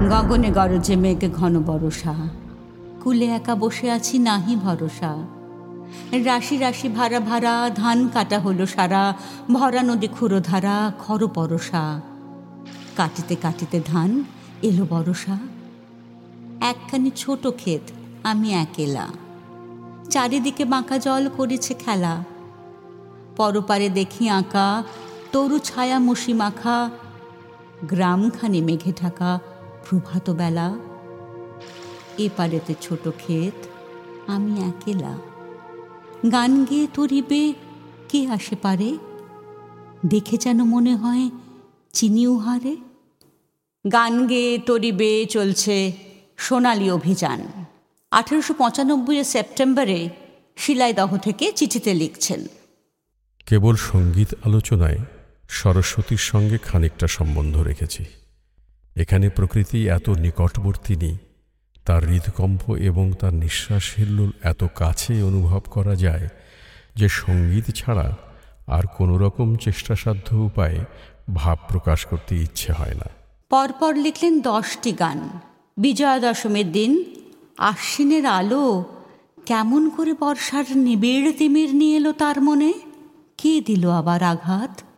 গগনে গরজে মেঘ ঘন বরষা, কুলে একা বসে আছি নাহি ভরসা। রাশি রাশি ভাড়া ভাড়া ধান কাটা হলো সারা, ভরা নদী ক্ষুরধারা খর পরশা। কাটিতে কাটিতে ধান এলো বরষা। একখানি ছোট ক্ষেত, আমি একেলা, চারিদিকে বাঁকা জল করেছে খেলা। পরপারে দেখি আঁকা তরু ছায়া মুশি মাখা, গ্রামখানি মেঘে ঢাকা প্রভাত বেলা। এপারেতে ছোট ক্ষেত, আমি একেলা, গান গেয়ে তরিবে কে আসে পারে, দেখে যেন মনে হয় চিনি উহারে। গান গেয়ে তরিবে চলছে সোনালী অভিযান। 1895 সেপ্টেম্বরে শিলাইদহ থেকে চিঠিতে লিখছেন, কেবল সঙ্গীত আলোচনায় সরস্বতীর সঙ্গে খানিকটা সম্বন্ধ রেখেছি। এখানে প্রকৃতি এত নিকটবর্তী নেই, তার হৃদকম্প এবং তার নিঃশ্বাস হিল্লোল এত কাছে অনুভব করা যায় যে সঙ্গীত ছাড়া আর কোনো রকম চেষ্টাসাধ্য উপায়ে ভাব প্রকাশ করতে ইচ্ছে হয় না। পরপর লিখলেন 10টি গান। বিজয়া দশমীর দিন আশ্বিনের আলো কেমন করে বর্ষার নিবিড় তিমির নিয়ে এলো তার মনে, কে দিল আবার আঘাত।